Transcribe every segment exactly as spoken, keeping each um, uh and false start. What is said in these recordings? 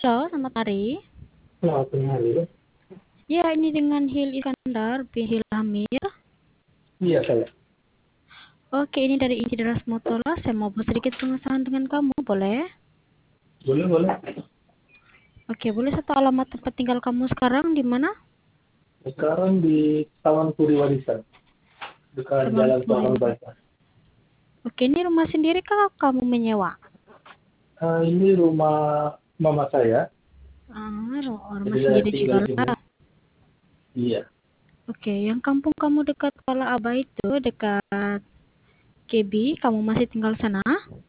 Halo, selamat hari. Selamat hari. Ya, ini dengan Hil Iskandar bin Hil Hamir. Iya saya. Oke, ini dari Insideras Motola. Saya mau sedikit pengesahan dengan kamu, boleh? Boleh boleh. Oke, boleh satu alamat tempat tinggal kamu sekarang di mana? Sekarang di Taman Puri Warisan, dekat Taman Jalan Puri. Tuangan Baca. Oke, ini rumah sendiri kah kamu menyewa? Uh, ini rumah mama saya. Ah, ru- Jadi rumah saya sendiri tinggal juga di sini. lah. Iya. Oke, yang kampung kamu dekat Kuala Aba itu, dekat K B, kamu masih tinggal sana?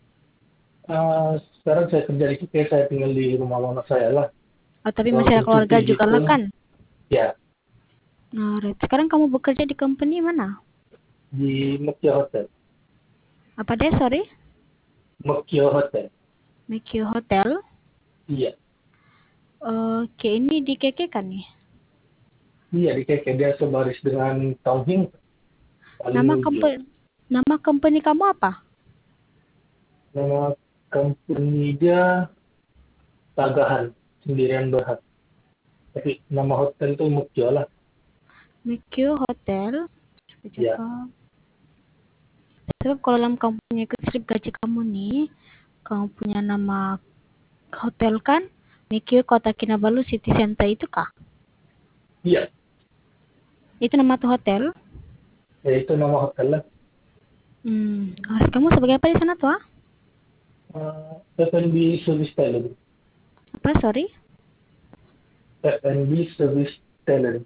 Uh, sekarang saya kerja di sini. Saya tinggal di rumah mama saya lah. Oh, tapi masih Waktu ada keluarga cuti juga gitu. lah kan? Ya, Nah, right. Sekarang kamu bekerja di company mana? di Mekio Hotel. Apa deh, sorry? Mekio Hotel. Mikio Hotel. Iya. Oke, ini di K K kan nih? Iya di K K. Dia sebaris dengan Tauhing paling Nama ujung. company nama company kamu apa? Nama company dia Tagahan Sendirian Berhad. Tapi nama hotel itu Mekio lah. Mikio Hotel. Coba Ya. cakap. Sebab kalau dalam kamu punya slip gaji kamu nih, kamu punya nama hotel kan? Mikio Kota Kinabalu City Center itu kah? Iya. Itu nama tuh hotel? Ya itu nama hotel lah. Hmm. Ah, kamu sebagai apa di sana tuh? Ah? Uh, F and B service talent. Apa? Sorry. F and B service talent.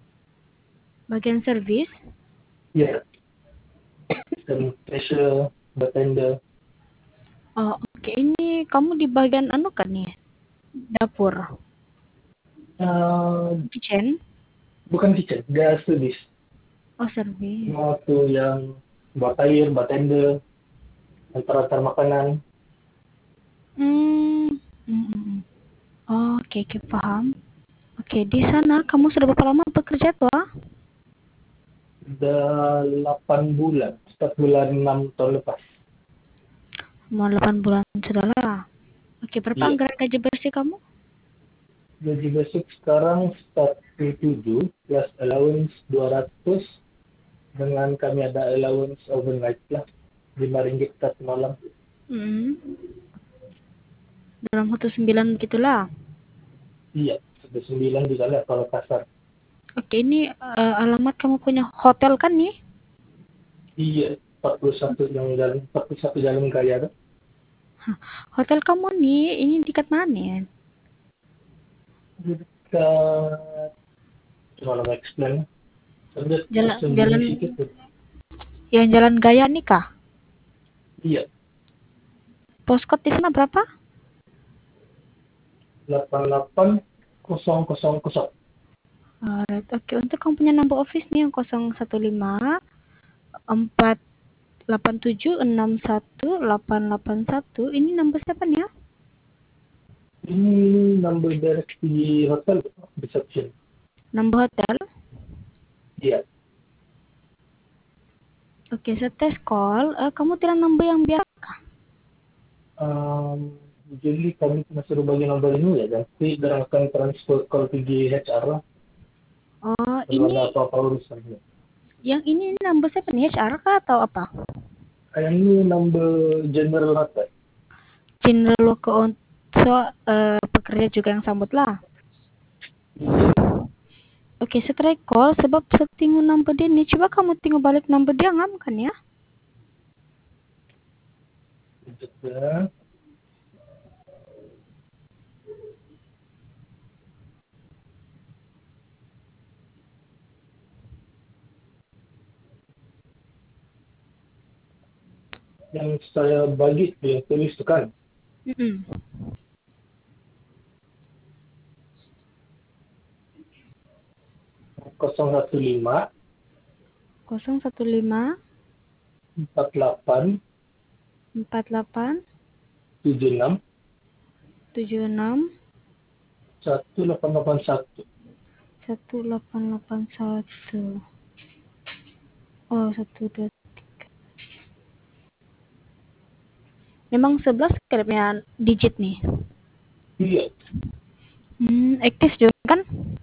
Bagian service. Ya. Dan cashier, bartender. Oh, oke. Ini kamu di bagian anu kan nih? Dapur. Uh, Kitchen. Bukan kitchen, dia service. Oh, service. Mau tuh yang buat air, bartender, antar-antar makanan. Hmm. Hmm, hmm, hmm. Oh, oke, oke, paham. Oke, di sana kamu sudah berapa lama bekerja tuh? Ah? Udah delapan bulan. Start bulan enam tahun lepas. Mau delapan bulan sudah lah. Oke, berapa Iya. anggaran gaji bersih kamu? Gaji basic sekarang start P tujuh plus allowance dua ratus dengan kami ada allowance overnight lah lima ringgit satu malam. Hmm. Dalam satu sembilan begitulah. Iya, sudah sembilan juga lah kalau kasar. Oke, ini uh, alamat kamu punya hotel kan nih? Iya, empat puluh satu yang jalan, empat puluh satu jalan kaya tuh. Hah, hotel kamu nih, ini dekat mana nih? Dekat, gimana mau explain? Ada Jalan tersembunyi jalan sedikit tuh. yang Jalan Gaya nih kah? Iya, Postcode di sana berapa? delapan delapan kosong kosong kosong. Alright, oke. Untuk kamu punya number office nih yang nol satu lima empat delapan tujuh enam satu delapan delapan satu. Ini number siapa nih ya? Ini number direct di hotel reception. Number hotel. Iya. Oke, setes call. Uh, kamu tidak number yang biasa. Um, jadi kami cuma suruh bagi nomor ini ya, nanti barang akan transfer call pergi H R lah. Oh, Kalau ada ini apa-apa urusannya. yang ini number siapa nih? H R kah atau apa? Kayak ini number general hotel. General ke so, uh, pekerja juga yang sambut lah. Iya. Oke, setelah call sebab settingu number dia nih. Coba kamu tinggal balik number dia ngam kan ya? Juga yang saya bagi yang tulis itu kan Mm-mm. nol satu lima nol satu lima empat delapan empat delapan tujuh enam tujuh enam satu delapan delapan satu. satu delapan delapan satu. Oh, satu dua. Memang sebelas kalinya digit nih. Iya. Hmm, aktif juga kan?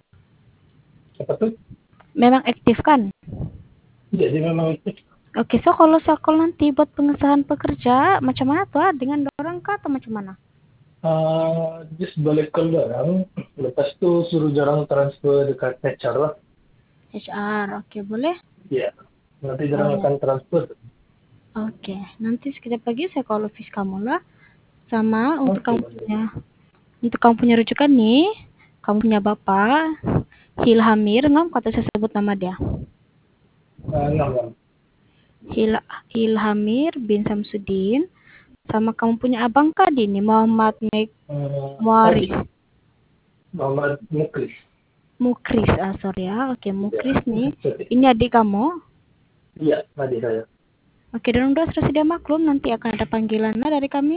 Apa tuh? Memang aktif kan? Jadi memang itu. Oke, so kalau sekolah nanti buat pengesahan pekerja, macam mana tuh? ah? Dengan orang kah atau macam mana? Uh, just balik ke orang, lepas itu suruh jarang transfer dekat H R lah. H R, oke boleh? Iya. Nanti jarang Oh, akan transfer. oke. Nanti sekejap lagi saya call office kamu lah. Sama untuk Oke, kamu boleh. punya, untuk kamu punya rujukan nih, kamu punya bapak, Hilhamir, nggak kata saya sebut nama dia. Uh, enam, enam. Hil Hilhamir bin Samsudin, sama kamu punya abang kah Dini, Muhammad Mek Uh, Muaris. adik, Muhammad Muklis. Mukris, ah sorry ya, oke Ya, Mukris nih. oke. Ini adik kamu. Iya, adik saya. Oke, dan udah sudah maklum nanti akan ada panggilan lah dari kami.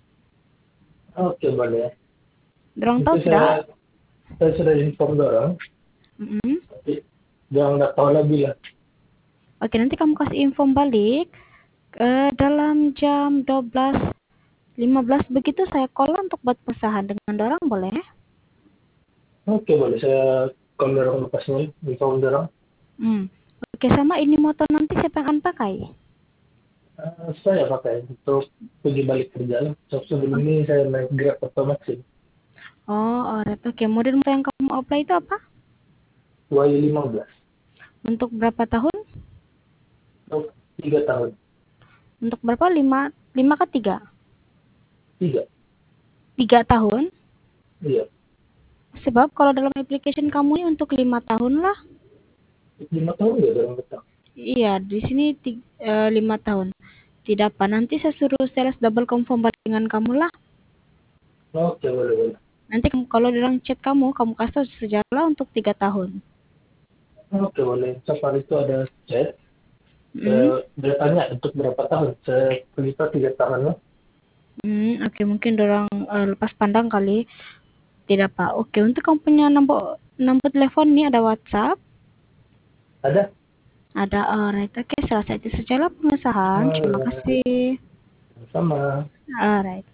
Oke, boleh. Dorong Itu tahu sudah? saya, saya sudah inform orang, Mm-mm. tapi jangan nggak tahu lebih lah. Oke, nanti kamu kasih info balik eh, dalam jam dua belas lima belas begitu saya call untuk buat pesahan dengan dorong boleh? Oke, boleh. Saya kalau orang lepasnya, inform orang. Hmm. Oke, sama ini motor nanti siapa yang akan pakai? Uh, saya pakai untuk pergi balik kerja lah. So, sebelum ini saya naik Grab atau Maxim. Oh, alright. Oke, model motor yang kamu apply itu apa? Y lima belas. Untuk berapa tahun? Untuk tiga tahun. Untuk berapa? Lima, lima ke tiga? Tiga. Tiga tahun? Iya. Sebab kalau dalam application kamu ini untuk lima tahun lah. Lima tahun ya dalam betang. Iya, di sini ti- eh, lima tahun. Tidak apa, nanti saya suruh sales double confirm balik dengan kamu lah. Oke, boleh, boleh. Nanti kamu- kalau dalam chat kamu, kamu kasih sejarah untuk tiga tahun. Oke, boleh. Safari itu ada chat. Hmm, Saya, dia tanya untuk berapa tahun. Saya cerita tiga tahun lah. hmm, oke mungkin orang eh, lepas pandang kali. Tidak apa. Oke, untuk kamu punya nomor nomor telepon ini ada WhatsApp, Ada? ada alright. Oke, selesai itu sajalah pengesahan. Terima Alright. kasih. Sama. Alright.